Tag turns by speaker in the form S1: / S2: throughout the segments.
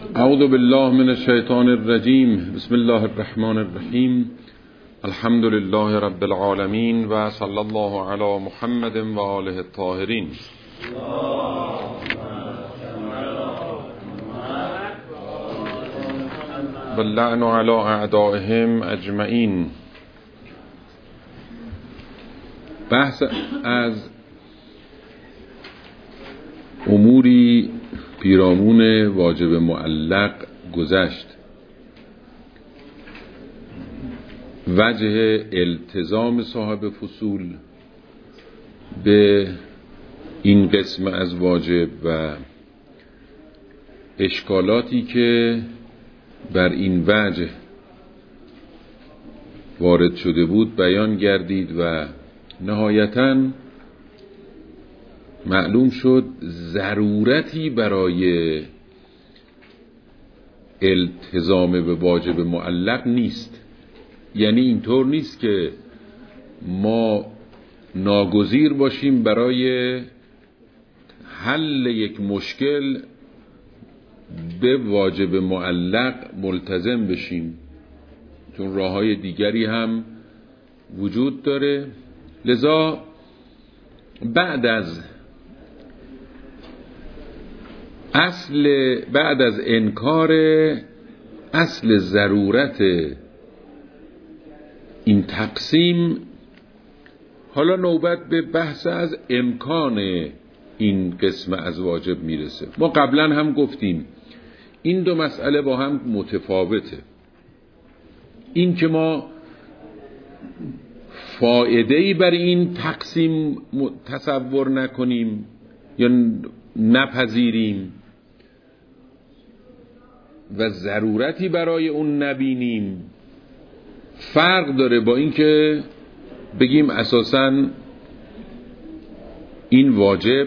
S1: اعوذ بالله من الشیطان الرجیم. بسم الله الرحمن الرحیم. الحمد لله رب العالمین و صلی الله علی محمد و آله الطاهرین. واللعن علی اعدائهم اجمعین. بحث از اموری پیرامون واجب معلق گذشت. وجه التزام صاحب فصول به این قسم از واجب و اشکالاتی که بر این وجه وارد شده بود بیان گردید و نهایتاً معلوم شد ضرورتی برای التزام به واجب معلق نیست. یعنی اینطور نیست که ما ناگزیر باشیم برای حل یک مشکل به واجب معلق ملتزم بشیم، چون راه‌های دیگری هم وجود داره. لذا بعد از انکار اصل ضرورت این تقسیم، حالا نوبت به بحث از امکان این قسم از واجب میرسه. ما قبلا هم گفتیم این دو مسئله با هم متفاوته. این که ما فایده‌ای بر این تقسیم تصور نکنیم یا نپذیریم و ضرورتی برای اون نبینیم فرق داره با این که بگیم اساساً این واجب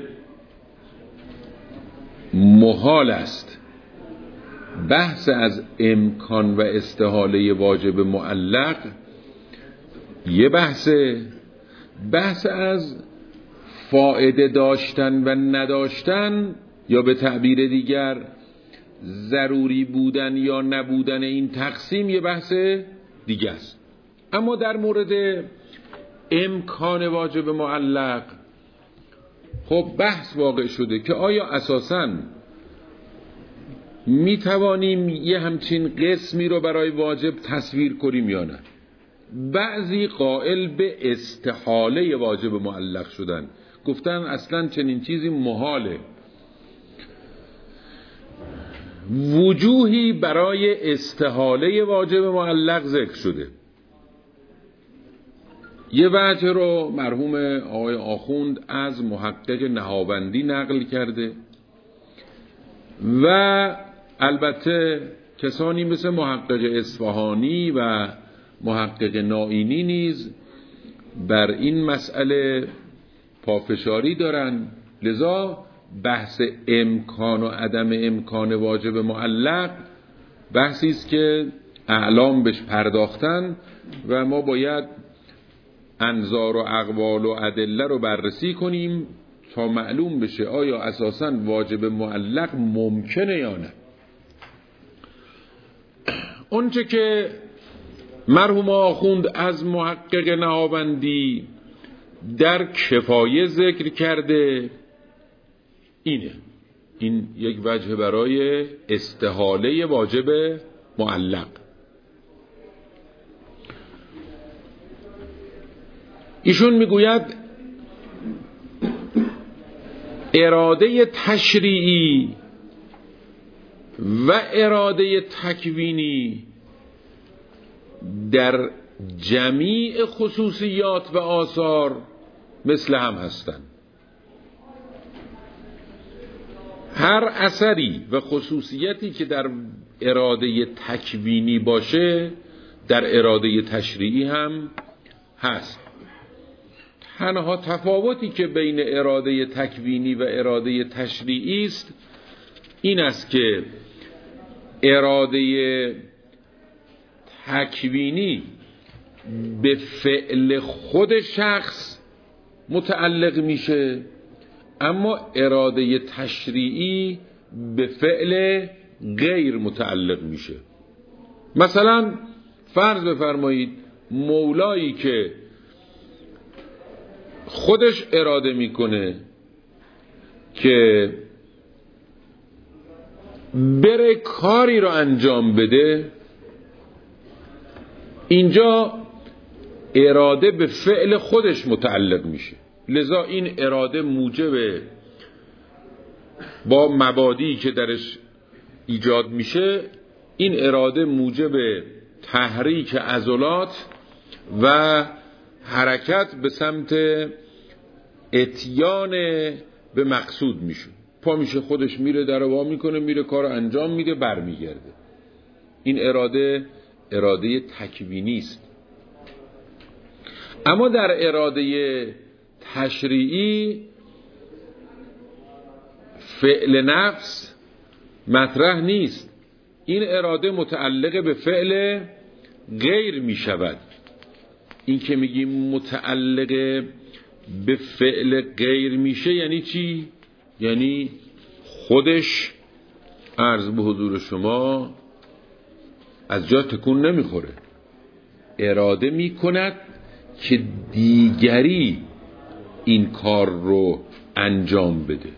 S1: محال است. بحث از امکان و استحاله واجب معلق یه بحث از فایده داشتن و نداشتن، یا به تعبیر دیگر ضروری بودن یا نبودن این تقسیم یه بحث دیگه است. اما در مورد امکان واجب معلق خب بحث واقع شده که آیا اساساً می توانیم یه همچین قسمی رو برای واجب تصویر کنیم یا نه. بعضی قائل به استحاله واجب معلق شدن، گفتن اصلا چنین چیزی محاله. وجوهی برای استحاله واجب معلق ذکر شده. یه وجه رو مرحوم آقای آخوند از محقق نهاوندی نقل کرده و البته کسانی مثل محقق اصفهانی و محقق نائینی نیز بر این مسئله پافشاری دارن. لذا بحث امکان و عدم امکان واجب معلق بحثی است که اعلام بهش پرداختن و ما باید انظار و اقوال و ادله رو بررسی کنیم تا معلوم بشه آیا اساساً واجب معلق ممکنه یا نه. اونچه که مرحوم آخوند از محقق نهاوندی در کفایه ذکر کرده این یک وجه برای استحاله واجب معلق. ایشون میگوید اراده تشریعی و اراده تکوینی در جمیع خصوصیات و آثار مثل هم هستند. هر اثری و خصوصیتی که در اراده تکوینی باشه در اراده تشریعی هم هست. تنها تفاوتی که بین اراده تکوینی و اراده تشریعی است این است که اراده تکوینی به فعل خود شخص متعلق میشه، اما اراده تشریعی به فعل غیر متعلق میشه. مثلا فرض بفرمایید مولایی که خودش اراده میکنه که بره کاری رو انجام بده، اینجا اراده به فعل خودش متعلق میشه، لذا این اراده موجب با مبادی که درش ایجاد میشه، این اراده موجب تحریک عضلات و حرکت به سمت اتیان به مقصود میشه. پا میشه خودش میره در وا میکنه، میره کار انجام میده، برمیگرده. این اراده تکوینی است. اما در اراده تشریعی فعل نفس مطرح نیست. این اراده متعلق به فعل غیر می شود. این که میگیم متعلق به فعل غیر میشه یعنی چی؟ یعنی خودش عرض به حضور شما از جا تکون نمیخوره، اراده میکند که دیگری این کار رو انجام بده،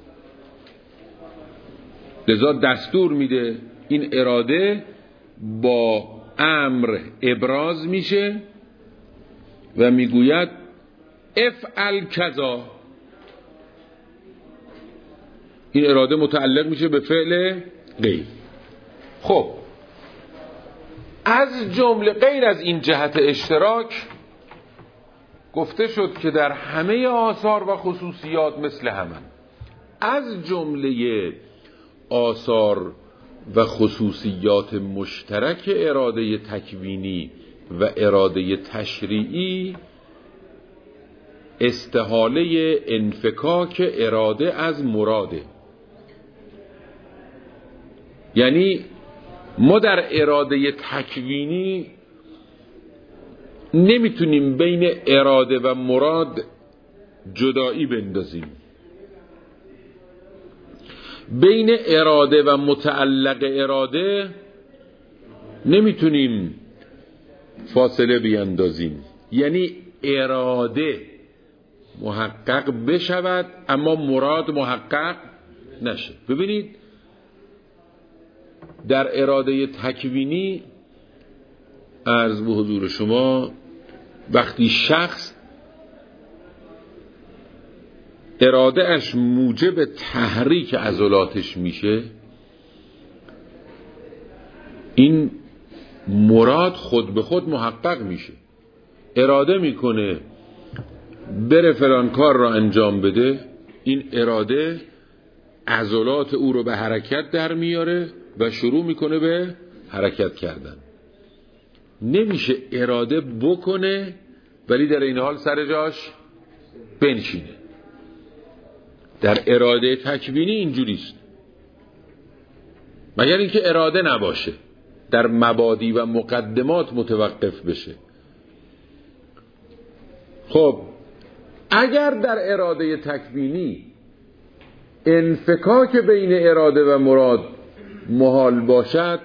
S1: لذا دستور میده. این اراده با امر ابراز میشه و میگوید افعل کذا. این اراده متعلق میشه به فعل غیر. خب از جمله غیر از این جهت اشتراک گفته شد که در همه آثار و خصوصیات مثل همن. از جمله آثار و خصوصیات مشترک اراده تکوینی و اراده تشریعی استحاله انفکاک اراده از مراده. یعنی ما در اراده تکوینی نمیتونیم بین اراده و مراد جدایی بندازیم، بین اراده و متعلق اراده نمیتونیم فاصله بیندازیم. یعنی اراده محقق بشود اما مراد محقق نشه. ببینید در اراده تکوینی عرض به حضور شما وقتی شخص اراده اش موجب تحریک عضلاتش میشه، این مراد خود به خود محقق میشه. اراده میکنه بره فلان کار را انجام بده، این اراده عضلات او رو به حرکت در میاره و شروع میکنه به حرکت کردن. نمیشه اراده بکنه ولی در این حال سر جاش بنشینه. در اراده تکوینی اینجوریست، مگر اینکه اراده نباشه، در مبادی و مقدمات متوقف بشه. خب اگر در اراده تکوینی انفکاک بین اراده و مراد محال باشد،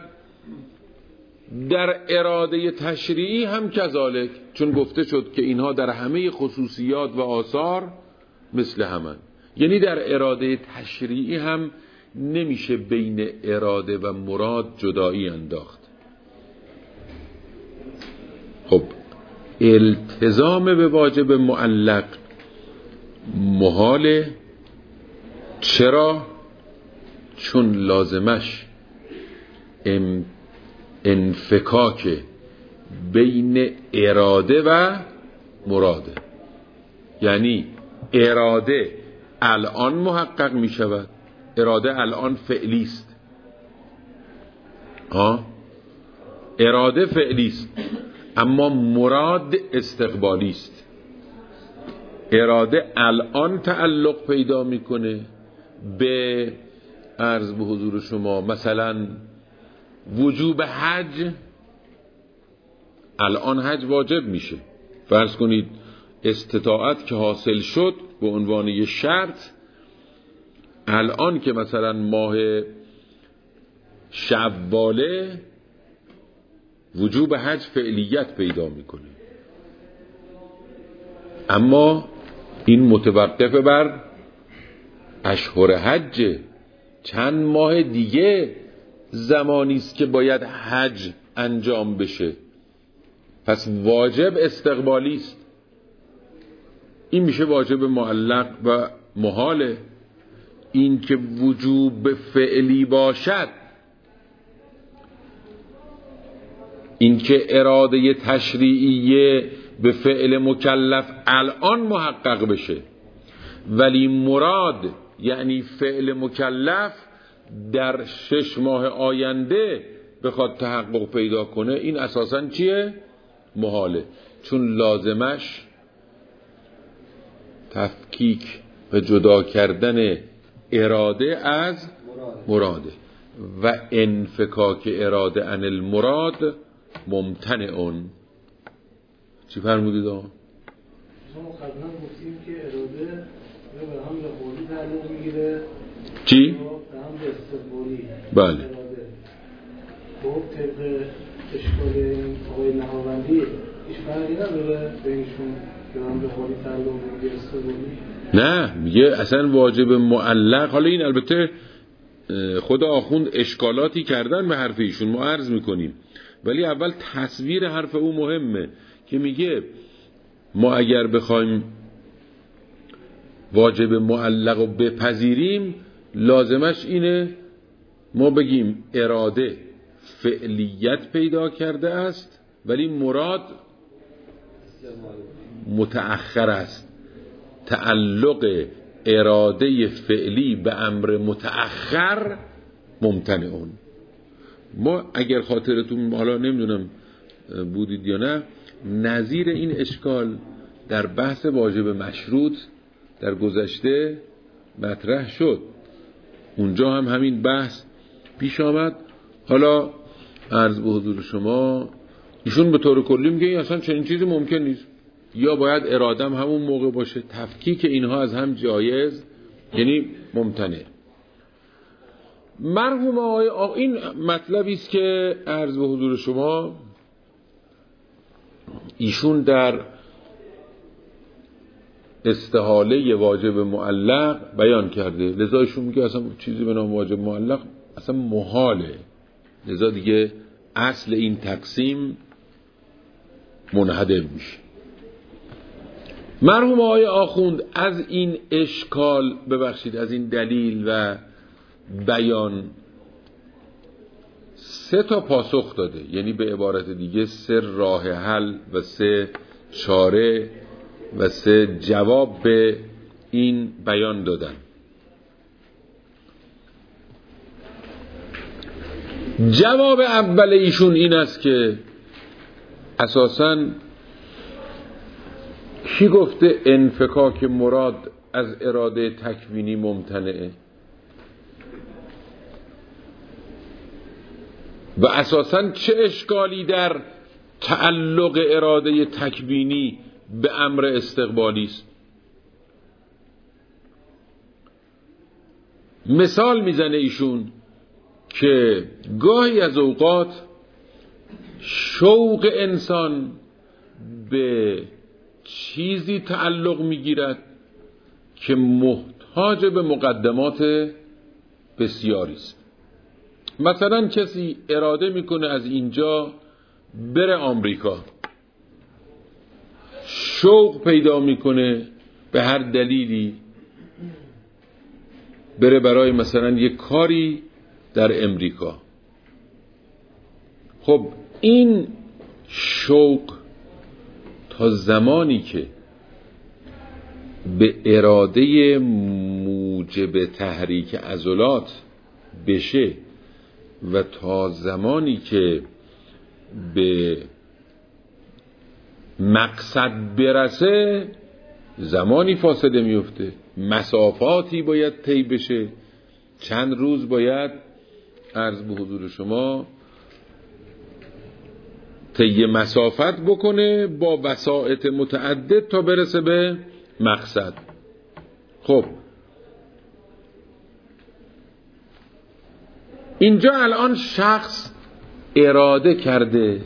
S1: در اراده تشریعی هم کذالک، چون گفته شد که اینها در همه خصوصیات و آثار مثل همن. یعنی در اراده تشریعی هم نمیشه بین اراده و مراد جدایی انداخت. خب التزام به واجب معلق محاله. چرا؟ چون لازمش انفکاک بین اراده و مراده. یعنی اراده الان محقق می شود، اراده الان فعلی است، اراده فعلی است، اما مراد استقبالی است. اراده الان تعلق پیدا میکنه به عرض به حضور شما مثلا وجوب حج. الان حج واجب میشه، فرض کنید استطاعت که حاصل شد به عنوان یه شرط، الان که مثلا ماه شواله وجوب حج فعلیت پیدا میکنه، اما این متوقف بر اشهر حج. چند ماه دیگه زمانی است که باید حج انجام بشه، پس واجب استقبالی است. این میشه واجب معلق و محاله. این که وجوب فعلی باشد، این که اراده تشریعیه به فعل مکلف الان محقق بشه، ولی مراد یعنی فعل مکلف در 6 ماه آینده بخواد تحقق پیدا کنه، این اساساً چیه؟ محاله، چون لازمش تفکیک و جدا کردن اراده از مراده و انفکاک اراده عن المراد ممتنعون. چی فرمودید آقا؟
S2: ما قبلا گفتیم که اراده به هم قولی تعلق میگیره.
S1: چی؟
S2: به هم استقبالی.
S1: بله.
S2: خب طبق اشکال این آقای نهاوندی هیچ فرقی نداره بینشون که هم قولی تعلق میگیره استقبالی؟
S1: نه، میگه اصلا واجب معلق. حالا این البته خود آخوند اشکالاتی کردن به حرف ایشون، ما عرض میکنیم، ولی اول تصویر حرف او مهمه که میگه ما اگر بخوایم واجب معلق رو بپذیریم لازمش اینه ما بگیم اراده فعلیت پیدا کرده است ولی مراد متأخر است. تعلق اراده فعلی به امر متأخر ممتنعون. ما اگر خاطرتون حالا نمیدونم بودید یا نه، نظیر این اشکال در بحث واجب مشروط در گذشته مطرح شد، اونجا هم همین بحث پیش آمد. حالا عرض به حضور شما ایشون به طور کلی میگه اصلا چنین چیزی ممکن نیست، یا باید ارادم همون موقع باشه، تفکیک اینها از هم جایز یعنی ممتنع. مرحوم آقای این مطلبی است که عرض به حضور شما ایشون در استحاله واجب معلق بیان کرده، لذا ایشون میگه اصلا چیزی به نام واجب معلق اصلا محاله، لذا دیگه اصل این تقسیم منهدم میشه. مرحوم آقای آخوند از این اشکال ببخشید از این دلیل و بیان 3 پاسخ داده، یعنی به عبارت دیگه 3 راه حل و 3 چاره و 3 جواب به این بیان دادن. جواب اول ایشون این است که اساساً کی گفته انفکاک مراد از اراده تکوینی ممتنعه و اساساً چه اشکالی در تعلق اراده تکوینی به امر استقبالی است؟ مثال میزنه ایشون که گاهی از اوقات شوق انسان به چیزی تعلق میگیرد که محتاج به مقدمات بسیاری است. مثلا کسی اراده میکنه از اینجا بره آمریکا، شوق پیدا میکنه به هر دلیلی بره برای مثلا یک کاری در امریکا. خب این شوق تا زمانی که به اراده موجب تحریک عضلات بشه و تا زمانی که به مقصد برسه زمانی فاصله میفته، مسافاتی باید طی بشه، چند روز باید عرض به حضور شما طی مسافت بکنه با وسائط متعدد تا برسه به مقصد. خب اینجا الان شخص اراده کرده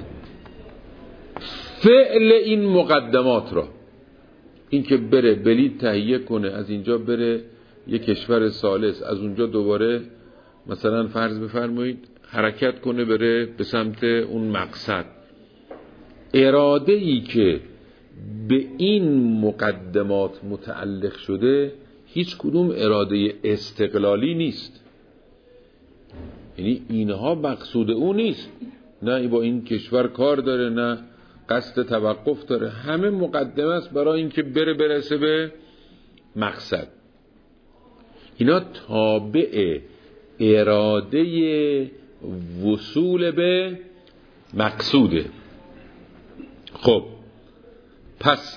S1: فعل این مقدمات را، این که بره بلیط تهیه کنه، از اینجا بره یک کشور ثالث، از اونجا دوباره مثلا فرض بفرمایید حرکت کنه بره به سمت اون مقصد. اراده ای که به این مقدمات متعلق شده هیچ کدوم اراده استقلالی نیست، یعنی اینها مقصود او نیست، نه با این کشور کار داره نه قصد توقف داره، همه مقدمه است برای اینکه برسه به مقصد. اینا تابع اراده وصول به مقصوده. خب پس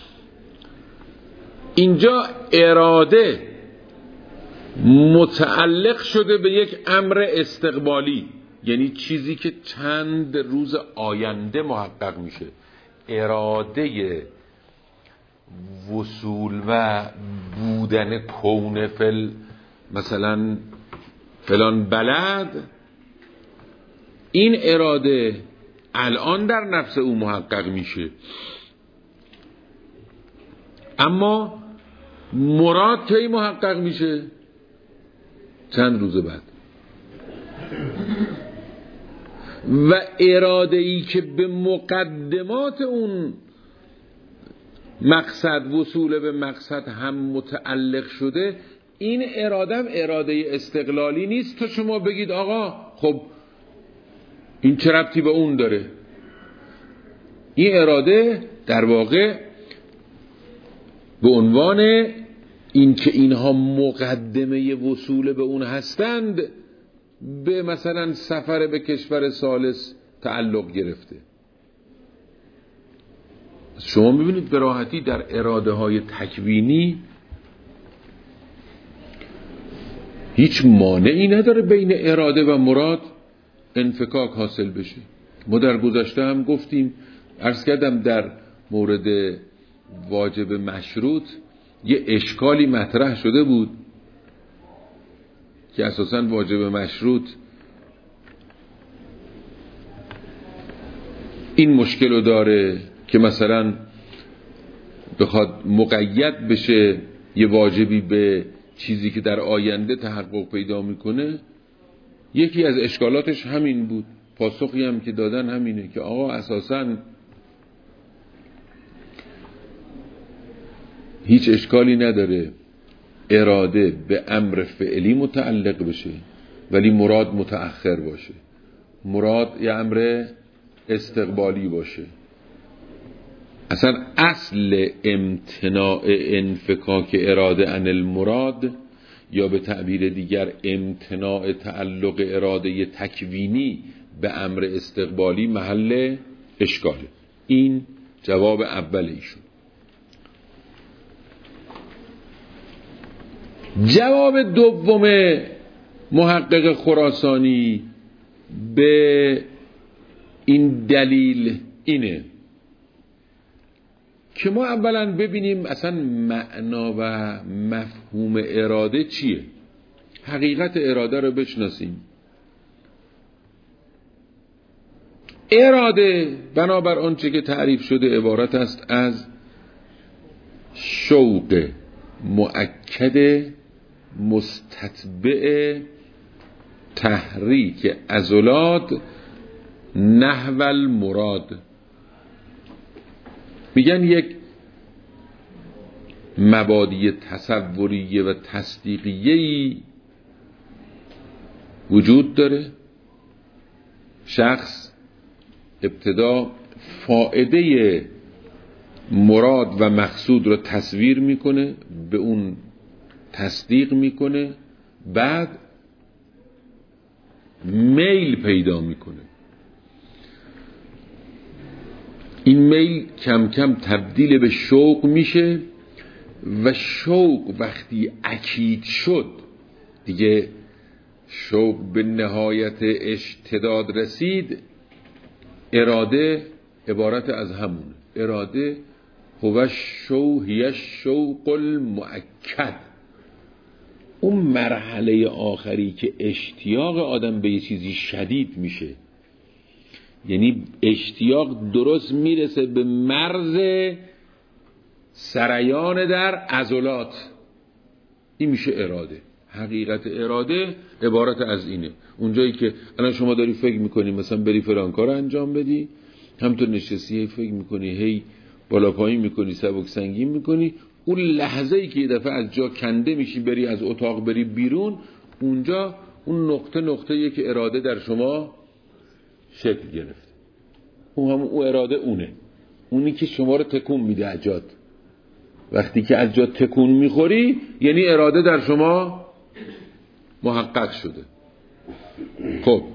S1: اینجا اراده متعلق شده به یک امر استقبالی، یعنی چیزی که چند روز آینده محقق میشه. اراده وصول و بودن کون مثلا فلان بلد، این اراده الان در نفس او محقق میشه، اما مراد کی محقق میشه؟ چند روز بعد. و اراده ای که به مقدمات اون مقصد، وصول به مقصد هم متعلق شده، این اراده هم اراده استقلالی نیست تا شما بگید آقا خب این چه ربطی به اون داره. این اراده در واقع به عنوان این که اینها مقدمه وصول به اون هستند به مثلا سفر به کشور ثالث تعلق گرفته. شما میبینید به راحتی در اراده های تکوینی هیچ مانعی نداره بین اراده و مراد انفکاک حاصل بشه. ما در گذشته هم گفتیم، عرض کردم در مورد واجب مشروط یه اشکالی مطرح شده بود که اساساً واجب مشروط این مشکل رو داره که مثلا بخواد مقید بشه یه واجبی به چیزی که در آینده تحقق پیدا میکنه. یکی از اشکالاتش همین بود، پاسخی هم که دادن همینه که آقا اساساً هیچ اشکالی نداره اراده به امر فعلی متعلق بشه ولی مراد متأخر باشه، مراد یه امر استقبالی باشه. اصلا اصل امتناع انفکاک اراده عن المراد، یا به تعبیر دیگر امتناع تعلق اراده تکوینی به امر استقبالی محل اشکاله. این جواب اول ایشون. جواب دوم محقق خراسانی به این دلیل اینه که ما اولا ببینیم اصلا معنا و مفهوم اراده چیه، حقیقت اراده رو بشناسیم. اراده بنابر آنچه که تعریف شده عبارت است از شوق مؤکد مستتبع تحریک عضلات نحو المراد. میگن یک مبادی تصوریه و تصدیقیه‌ای وجود داره. شخص ابتدا فائده مراد و مقصود رو تصویر میکنه، به اون تصدیق میکنه، بعد میل پیدا میکنه. این میل کم کم تبدیل به شوق میشه و شوق وقتی اکید شد، دیگه شوق به نهایت اشتداد رسید، اراده عبارت از همون. اراده هی الشوق المؤکد، اون مرحله آخری که اشتیاق آدم به یه چیزی شدید میشه، یعنی اشتیاق درست میرسه به مرز سریان در عضلات، این میشه اراده. حقیقت اراده عبارت از اینه. اونجایی که الان شما داری فکر میکنی مثلا بری فلان کار انجام بدی، همطور نشستی فکر میکنی، هی بالا پایین میکنی، سبک سنگین میکنی، اون لحظه ای که یه دفعه از جا کنده میشی بری از اتاق بری بیرون، اونجا اون نقطه که اراده در شما شکل گرفت. اون اراده اونی که شما رو تکون میده از جات. وقتی که از جا تکون میخوری یعنی اراده در شما محقق شده. خب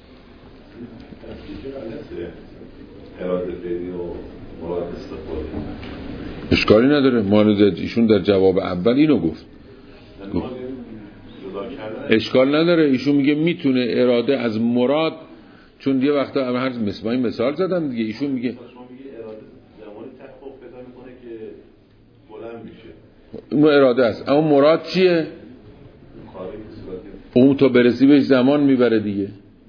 S1: اشکالی نداره، ایشون در جواب اول اینو گفت. اشکال نداره، ایشون میگه میتونه اراده از مراد، چون یه وقتا هر مثال زدم دیگه، ایشون میگه اون اراده است، اما مراد چیه؟ اون تا برسی بهش زمان میبره دیگه.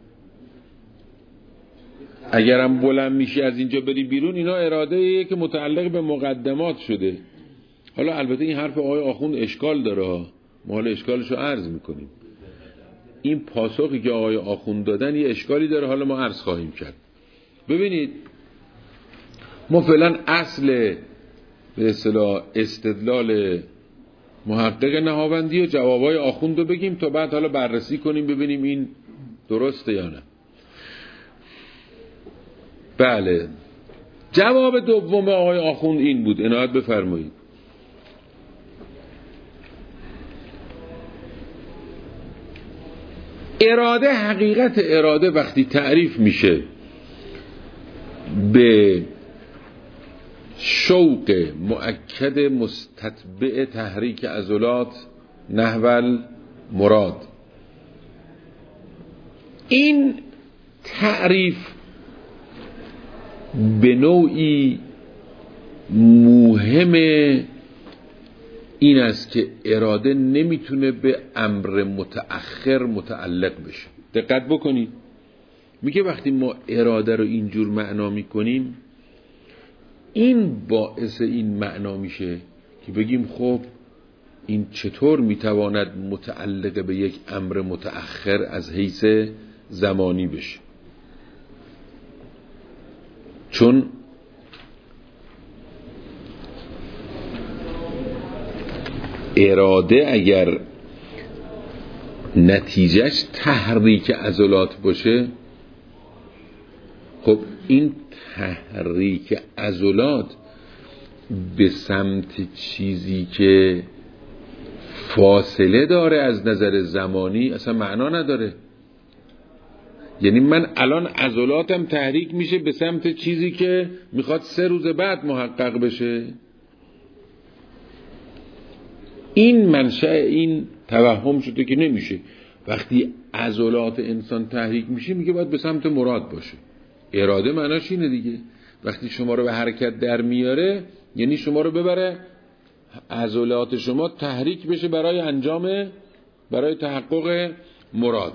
S1: اگرم بلند میشی از اینجا بری بیرون، اینا اراده ایه که متعلق به مقدمات شده. حالا البته این حرف آقای آخوند اشکال داره ها، ما حالا اشکالشو عرض میکنیم. این پاسخی که آقای آخوند دادن یه اشکالی داره، حالا ما عرض خواهیم کرد. ببینید ما فعلا اصل به اصطلاح استدلال محقق نهاوندی و جوابای آخوند رو بگیم تا بعد حالا بررسی کنیم ببینیم این درسته یا نه. بله، جواب دوم آقای آخوند این بود، عنایت بفرمایید. اراده، حقیقت اراده وقتی تعریف میشه به شوق مؤکد مستتبع تحریک عضلات نحو مراد، این تعریف به نوعی مهم این است که اراده نمیتونه به امر متأخر متعلق بشه. دقت بکنید، میگه وقتی ما اراده رو اینجور معنا میکنیم، این باعث این معنا میشه که بگیم خب این چطور میتواند متعلق به یک امر متأخر از حیث زمانی بشه؟ چون اراده اگر نتیجهش تحریک عضلات باشه، خب این تحریک عضلات به سمت چیزی که فاصله داره از نظر زمانی اصلا معنا نداره. یعنی من الان عضلاتم تحریک میشه به سمت چیزی که میخواد 3 روز بعد محقق بشه. این منشأ این توهم شده که نمیشه. وقتی عضلات انسان تحریک میشه میگه باید به سمت مراد باشه. اراده معناش اینه دیگه. وقتی شما رو به حرکت در میاره یعنی شما رو ببره عضلات شما تحریک بشه برای تحقق مراد.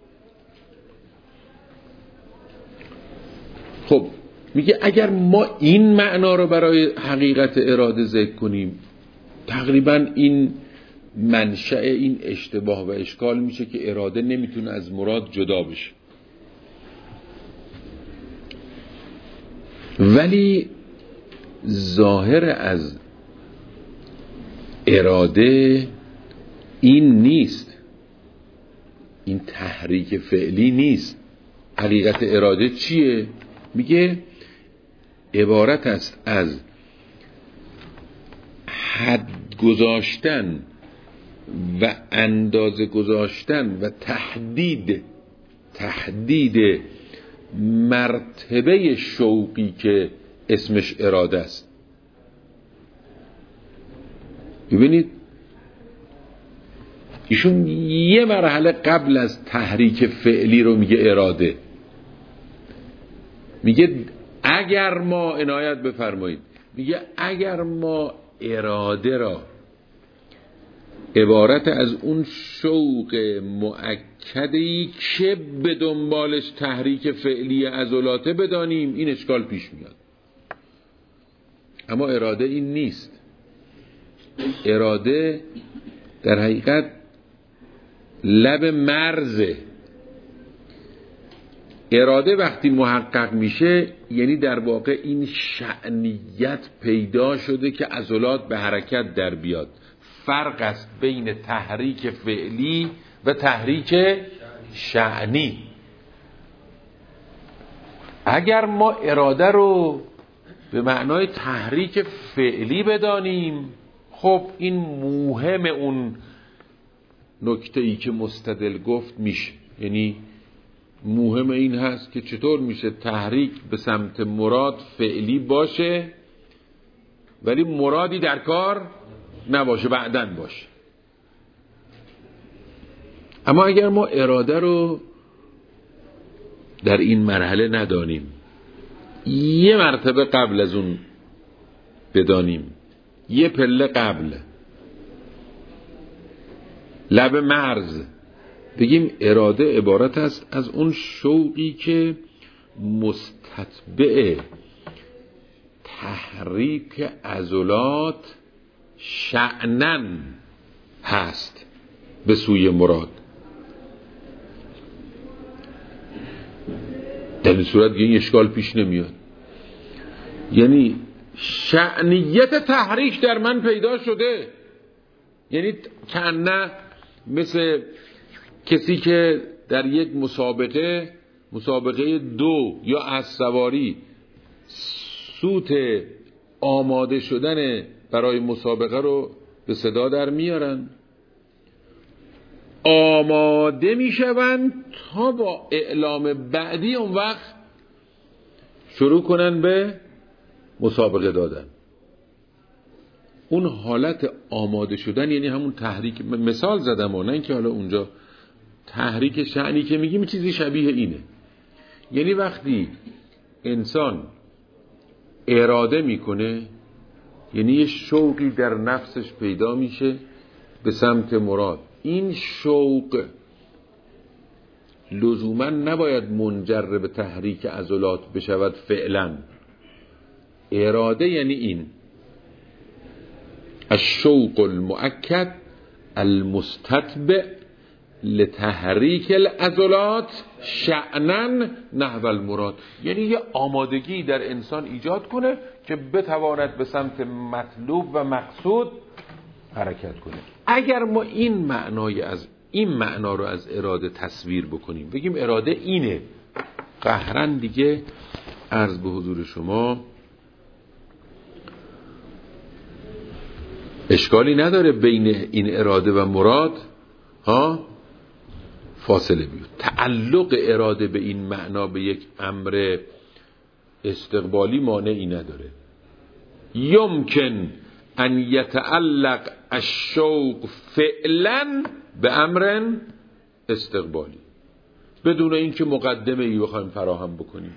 S1: خب میگه اگر ما این معنا رو برای حقیقت اراده ذکر کنیم، تقریبا این منشأ این اشتباه و اشکال میشه که اراده نمیتونه از مراد جدا بشه. ولی ظاهر از اراده این نیست، این تحریک فعلی نیست. حقیقت اراده چیه؟ میگه عبارت است از حد گذاشتن و اندازه گذاشتن و تحدید مرتبه شوقی که اسمش اراده است. ببینید ایشون یه مرحله قبل از تحریک فعلی رو میگه اراده. میگه اگر ما، عنایت بفرمایید، میگه اگر ما اراده را عبارت از اون شوق مؤکدی که به دنبالش تحریک فعلی عضلاته بدانیم، این اشکال پیش میاد. اما اراده این نیست. اراده در حقیقت لب مرزه. اراده وقتی محقق میشه یعنی در واقع این شأنیت پیدا شده که عضلات به حرکت در بیاد. فرق است بین تحریک فعلی و تحریک شأنی. اگر ما اراده رو به معنای تحریک فعلی بدانیم، خب این موهم اون نکته‌ای که مستدل گفت میشه. یعنی موهم این هست که چطور میشه تحریک به سمت مراد فعلی باشه ولی مرادی در کار نباشه، بعدن باشه. اما اگر ما اراده رو در این مرحله ندانیم، یه مرتبه قبل از اون بدانیم، یه پله قبل، لب مرز، بگیم اراده عبارت است از اون شوقی که مستتبع تحریک عضلات شأنن هست به سوی مراد. در این صورت این اشکال پیش نمیاد. یعنی شأنیت تحریک در من پیدا شده، یعنی کنه مثل کسی که در یک مسابقه 2 یا اسب‌سواری سوت آماده شدن برای مسابقه رو به صدا در میارن، آماده میشوند تا با اعلام بعدی اون وقت شروع کنن به مسابقه دادن. اون حالت آماده شدن یعنی همون تحریک. مثال زدم و نه اینکه حالا اونجا تحریک شأنی که میگیم چیزی شبیه اینه. یعنی وقتی انسان اراده میکنه، یعنی یه شوقی در نفسش پیدا میشه به سمت مراد. این شوق لزوما نباید منجر به تحریک عضلات بشود فعلا. اراده یعنی این الشوق المؤکد المستتبع لتحریک العضلات شأنن نحو المراد. یعنی یه آمادگی در انسان ایجاد کنه که بتواند به سمت مطلوب و مقصود حرکت کنه. اگر ما این معنا رو از اراده تصویر بکنیم، بگیم اراده اینه، قهرن دیگه عرض به حضور شما اشکالی نداره بین این اراده و مراد فاصله بیاد. تعلق اراده به این معنا به یک امر استقبالی مانعی نداره. یمکن ان یتعلق الشوق فعلا به امر استقبالی، بدون اینکه مقدمه ای بخوایم فراهم بکنیم.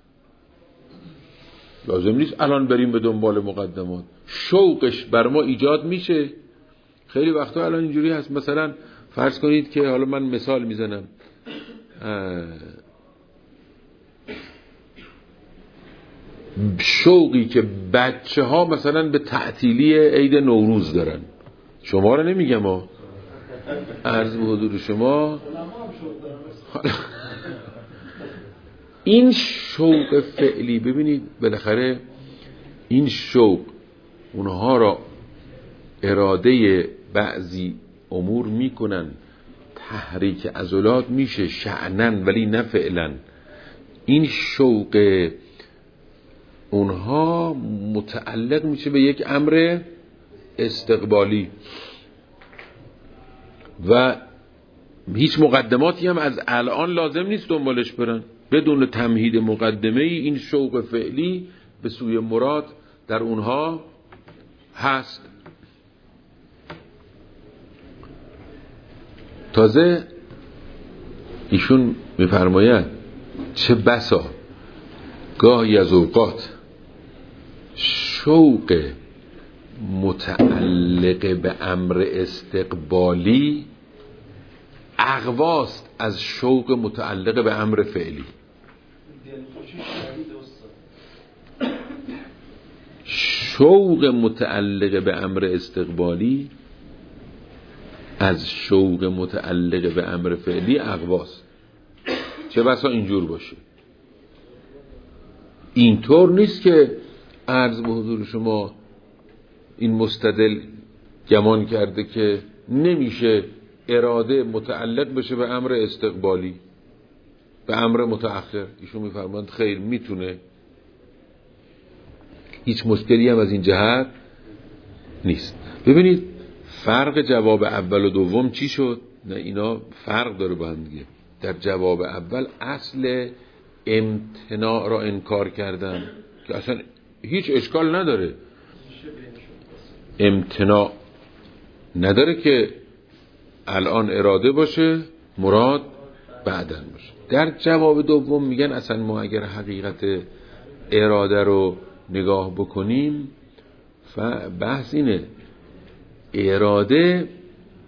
S1: لازم نیست الان بریم به دنبال مقدمات. شوقش بر ما ایجاد میشه. خیلی وقتا الان اینجوری هست، مثلا فرض کنید که حالا من مثال میزنم، شوقی که بچه ها مثلا به تعطیلی عید نوروز دارن، شما رو نمیگم ها، عرض به حضور شما، این شوق فعلی، ببینید بالاخره این شوق اونها را اراده بعضی امور میکنن، تحریک عضلات میشه شأنن ولی نه فعلا. این شوق اونها متعلق میشه به یک امر استقبالی و هیچ مقدماتی هم از الان لازم نیست دنبالش برن. بدون تمهید مقدمه ای این شوق فعلی به سوی مراد در اونها هست. تازه ایشون میفرماید چه بسا گاهی از اوقات شوق متعلق به امر استقبالی اغواست از شوق متعلق به امر فعلی. شوق متعلق به امر استقبالی از شوق متعلق به امر فعلی اغواست. چه بسا اینجور باشه. اینطور نیست که عرض به حضور شما این مستدل گمان کرده که نمیشه اراده متعلق بشه به امر استقبالی، به امر متأخر. ایشون میفرمایند خیر، میتونه، هیچ مشکلی هم از این جهت نیست. ببینید فرق جواب اول و دوم چی شد؟ نه اینا فرق داره با هم دیگه. در جواب اول اصل امتناع را انکار کردن که اصلا هیچ اشکال نداره، امتناع نداره که الان اراده باشه، مراد بعدن باشه. در جواب دوم میگن اصلا ما اگر حقیقت اراده رو نگاه بکنیم، بحث اینه، اراده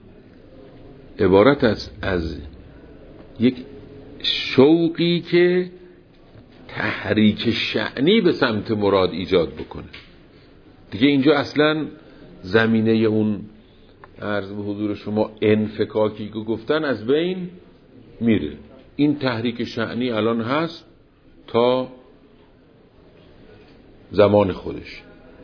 S1: عبارت است از یک شوقی که تحریک شأنی به سمت مراد ایجاد بکنه. دیگه اینجا اصلا زمینه اون عرض به حضور شما انفکاکی که گفتن از بین میره. این تحریک شأنی الان هست تا زمان خودش.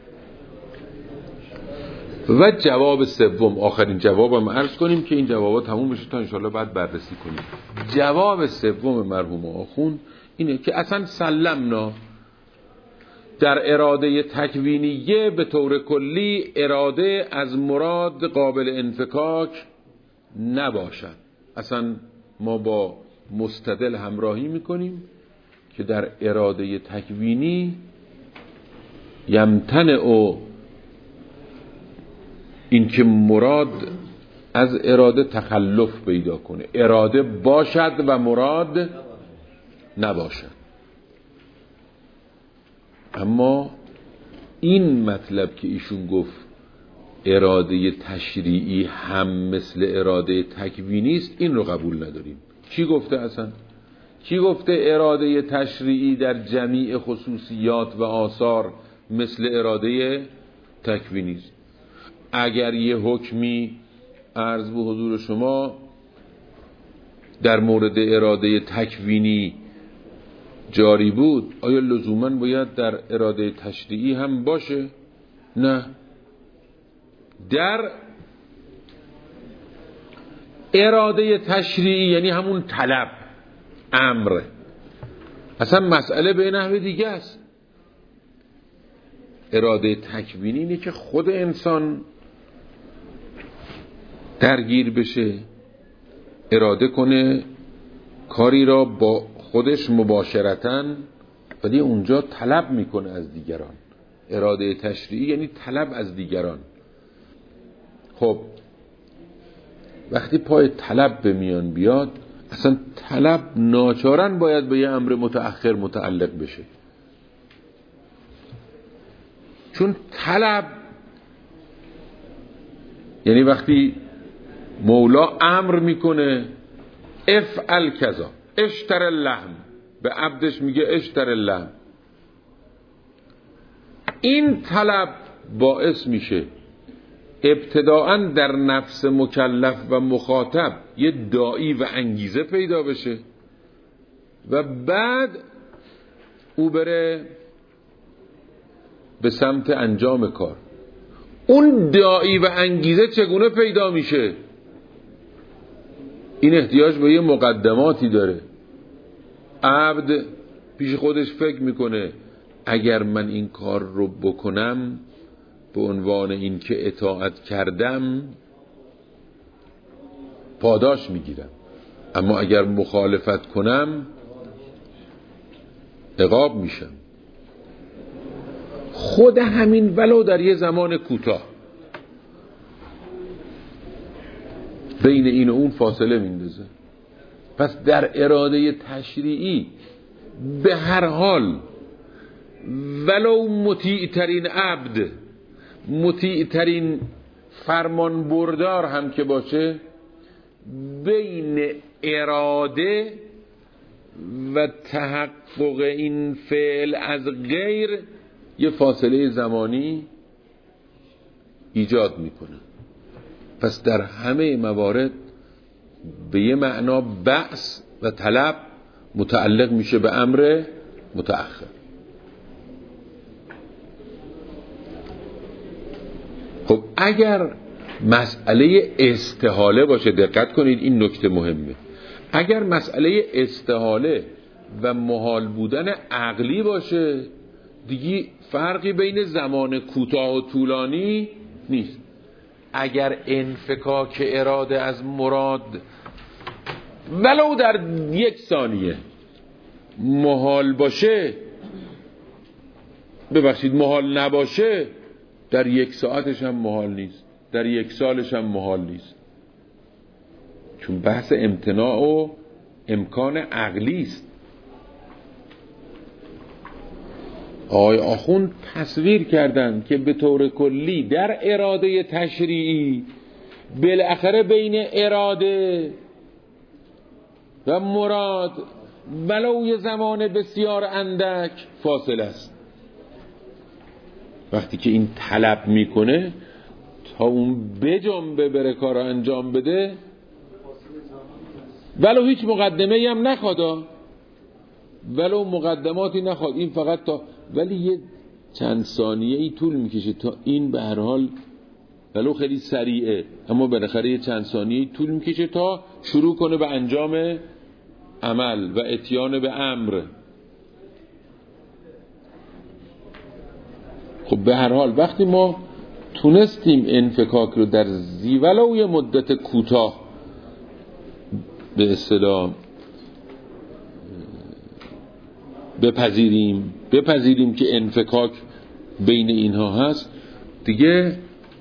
S1: و جواب سوم، آخرین جوابم عرض کنیم که این جوابات تموم بشه تا انشاءالله بعد بررسی کنیم. جواب سوم مرحوم آخوند اینه که اصلا سلمنا در اراده تکوینیه به طور کلی اراده از مراد قابل انفکاک نباشد. اصلا ما با مستدل همراهی میکنیم که در اراده تکوینی یمتنع این که مراد از اراده تخلف پیدا کنه، اراده باشد و مراد نباشد. اما این مطلب که ایشون گفت اراده تشریعی هم مثل اراده تکوینی است، این رو قبول نداریم. کی گفته اصلا؟ کی گفته اراده تشریعی در جمیع خصوصیات و آثار مثل اراده تکوینی است؟ اگر یه حکمی عرض به حضور شما در مورد اراده تکوینی جاری بود، آیا لزوماً باید در اراده تشریعی هم باشه؟ نه. در اراده تشریعی یعنی همون طلب، امر، اصلا مسئله به نحو دیگه است. اراده تکوینی اینه که خود انسان درگیر بشه، اراده کنه کاری را با خودش مباشرتاً، ولی اونجا طلب میکنه از دیگران. اراده تشریعی یعنی طلب از دیگران. خب وقتی پای طلب به میان بیاد، اصلا طلب ناچاراً باید به یه امر متأخر متعلق بشه، چون طلب یعنی وقتی مولا امر میکنه افعل کذا، اشتر اللحم، به عبدش میگه اشتر اللحم، این طلب باعث میشه ابتداءً در نفس مکلف و مخاطب یه داعی و انگیزه پیدا بشه و بعد او بره به سمت انجام کار. اون داعی و انگیزه چگونه پیدا میشه؟ این احتیاج به یه مقدماتی داره. عبد پیش خودش فکر میکنه اگر من این کار رو بکنم به عنوان این که اطاعت کردم پاداش میگیرم، اما اگر مخالفت کنم عقاب میشم. خود همین ولو در یه زمان کوتاه بین این و اون فاصله میندازه. پس در اراده تشریعی به هر حال ولو مطیع ترین عبد مطیع ترین فرمان بردار هم که باشه، بین اراده و تحقق این فعل از غیر یه فاصله زمانی ایجاد میکنه. پس در همه موارد به یه معنا بعث و طلب متعلق میشه به امر متأخر. خب اگر مسئله استحاله باشه، دقت کنید این نکته مهمه، اگر مسئله استحاله و محال بودن عقلی باشه، دیگه فرقی بین زمان کوتاه و طولانی نیست. اگر انفکاک اراده از مراد ولو در 1 ثانیه محال باشه، ببخشید محال نباشه، در 1 ساعتش هم محال نیست، در 1 سالش هم محال نیست، چون بحث امتناع و امکان عقلی است. آقای آخوند تصویر کردن که به طور کلی در اراده تشریعی بالاخره بین اراده و مراد ولو یه زمان بسیار اندک فاصله است. وقتی که این طلب میکنه تا اون بجنبه بره کار انجام بده، ولو هیچ مقدمه‌ای هم نخواد، ولو مقدماتی نخواد، این فقط تا، ولی یه چند ثانیه‌ای طول میکشه تا این به هر حال ولو خیلی سریعه، اما بالاخره یه چند ثانیه‌ای طول میکشه تا شروع کنه به انجام عمل و اتیان به امر. خب به هر حال وقتی ما تونستیم انفکاک رو در ولو یه مدت کوتاه به اصطلاح بپذیریم که انفکاک بین اینها هست، دیگه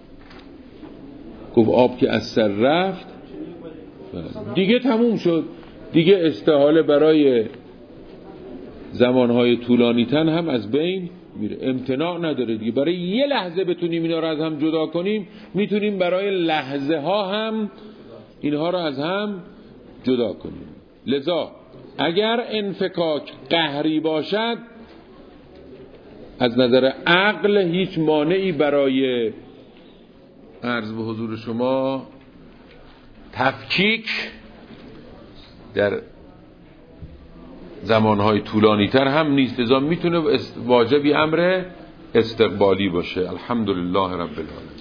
S1: گفت آب که از سر رفت دیگه تموم شد، دیگه استحاله برای زمانهای طولانی تن هم از بین میره، امتناع نداره دیگه. برای یه لحظه بتونیم اینا رو از هم جدا کنیم، میتونیم برای لحظه ها هم اینها رو از هم جدا کنیم. لذا اگر انفکاک قهری باشد، از نظر عقل هیچ مانعی برای عرض به حضور شما تفکیک در زمانهای طولانی تر هم نیست، لذا میتونه واجبی امر استقبالی باشه. الحمدلله رب العالمین.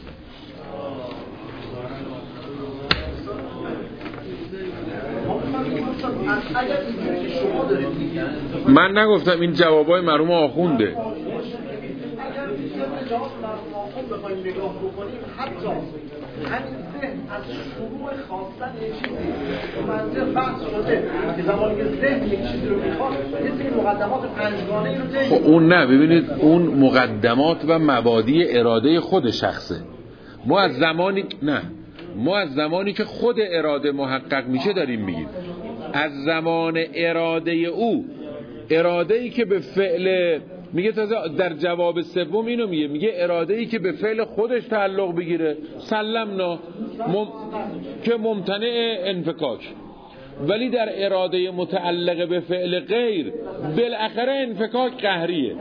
S1: من نگفتم، این جوابای مرحوم آخونده.
S3: اگر جواب مرحوم آخوند بخوایم نگاه بکنیم، حتی همین ذهن از شروع خواستن یک چیزی منطق بحث شده که زمانی که ذهن یک چیزی رو میخواد یه سری مقدمات پنجگانه‌ای رو طی
S1: کنه. اون نه، ببینید اون مقدمات و مبادی اراده خود شخصه. ما از زمانی که خود اراده محقق میشه داریم میگیم. از زمان اراده او، اراده‌ای که به فعل، میگه تازه در جواب سوم اینو میگه اراده‌ای که به فعل خودش تعلق بگیره، سلمنا که ممتنع انفکاک، ولی در اراده متعلق به فعل غیر بالاخره انفکاک قهریه.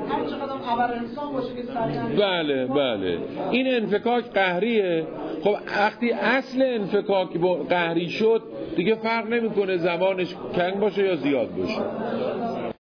S1: بله این انفکاک قهریه. خب وقتی اصل انفکاک قهری شد، دیگه فرق نمیکنه زمانش کم باشه یا زیاد باشه.